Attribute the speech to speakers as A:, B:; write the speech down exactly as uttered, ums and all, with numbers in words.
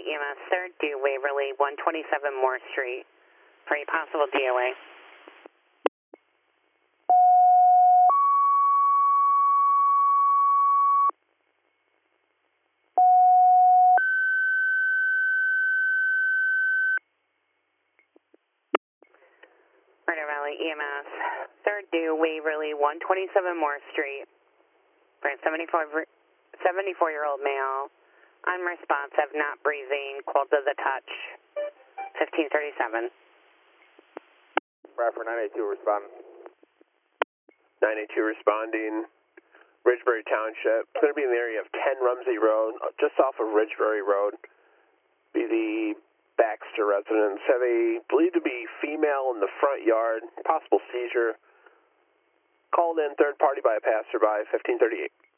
A: E M S, third due Waverly, one twenty-seven Moore Street, for a possible D O A. Murder Valley E M S, third due Waverly, one twenty-seven Moore Street, for a seventy-four-year-old male, unresponsive, not breathing, cold to the touch, fifteen thirty-seven.
B: Bradford nine eight two responding. nine eight two responding. Ridgebury Township. It's going to be in the area of ten Rumsey Road, just off of Ridgebury Road. Be the Baxter residence. Have a believed to be female in the front yard. Possible seizure. Called in third party by a passerby, fifteen thirty-eight.